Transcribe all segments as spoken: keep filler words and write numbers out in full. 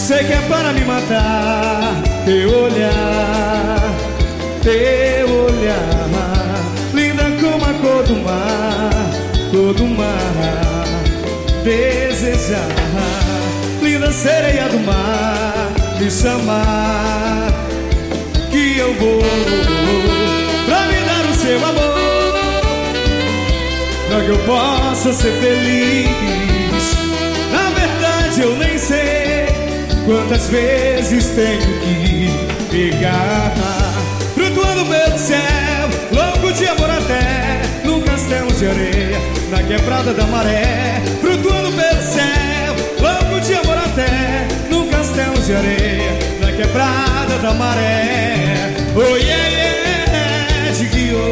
Sei que é para me matar, teu olhar, teu olhar, linda como a cor do mar, cor do mar, desejar, linda sereia do mar, me chamar, que eu vou, pra me dar o seu amor, pra que eu possa ser feliz. Na verdade eu nem sei quantas vezes tenho que pegar, flutuando pelo céu, louco de amor até num castelo de areia, na quebrada da maré. Flutuando pelo céu, louco de amor até num castelo de areia, na quebrada da maré. Oh yeah, yeah, te guiou.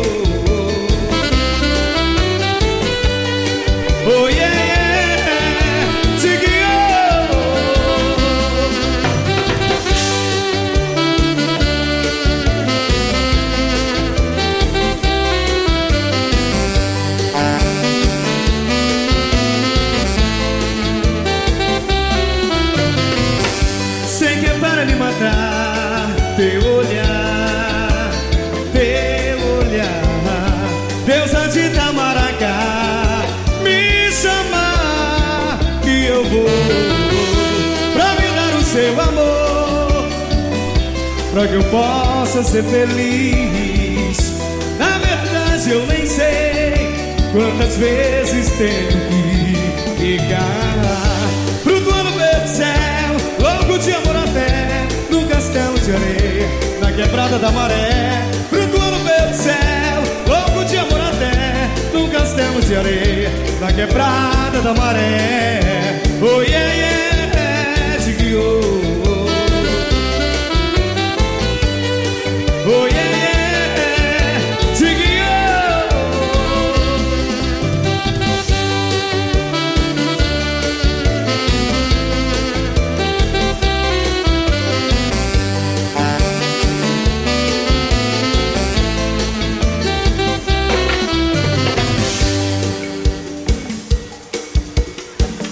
Oh yeah, yeah, te guiou. Sei que é para me matar, teu olhar, teu olhar, deusa de Itamaracá, me chamar, que eu vou, pra me dar o seu amor, pra que eu possa ser feliz. Na verdade eu nem sei quantas vezes tenho que ficar, flutuando pelo céu, louco de amor até num castelo de areia, na quebrada da maré. Flutuando pelo céu, louco de amor até num castelo de areia, na quebrada da maré. Oh yeah, yeah.